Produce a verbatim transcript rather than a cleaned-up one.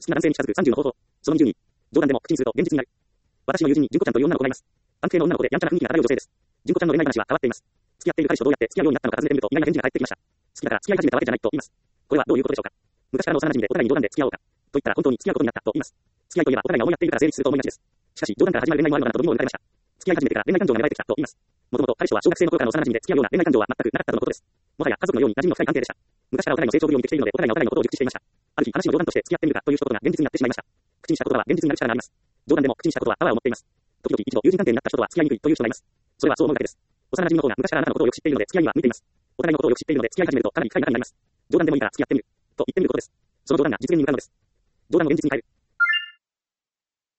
きな男性に近づくさんじゅうの方法。そのにじゅうに。冗談でも口にすると現実になる。私の友人に純子ちゃんという女の子がいます。安定の女の子でやんちゃな雰囲気が漂う女性です。純子ちゃんの恋愛話は変わっています。付き合っている彼氏とどうやって付き合うようになったのか尋ねてみると意外な返事が返ってきました。好きだから付き合い始めたわけじゃないと言います。これはどういうことでしょうか。昔からの幼馴染でお互いに冗談で付き合おうか。と言ったら本当に付き合うことになったと言います。付き合いといえばお互いが思いやっているから成立すると思いがちです。しかし冗談から始まる恋愛もあるのだなと度肝を抜かれました。付き合い始めてから恋愛感情が芽生えてきたと言います。もともと彼氏とは小学生の頃からの幼馴染で付き合うような恋愛感情は全くなかったとのことです。もはや家族のように馴染みの深い関係でした。昔からお互いの成長ぶりを見てきているのでお互いがお互いのことを熟知していました。ある日話の冗談として付き合ってみるかという一言が現実になってしまいました。口にした言葉は現実になる力があります。冗談でも口にしたことはパワーを持っています。時々一度友人関係になった人とは付き合いにくいという人がいます。それはそう思うだけです。幼馴染の方が昔からあなたのことをよく知っているので付き合いには向いています。お互いのことをよく知っているので付き合い始めるとかなり深い仲になります。冗談でもいいから付き合ってみると言ってみることです。その冗談が実現に向かうのです。冗談を現実に変える。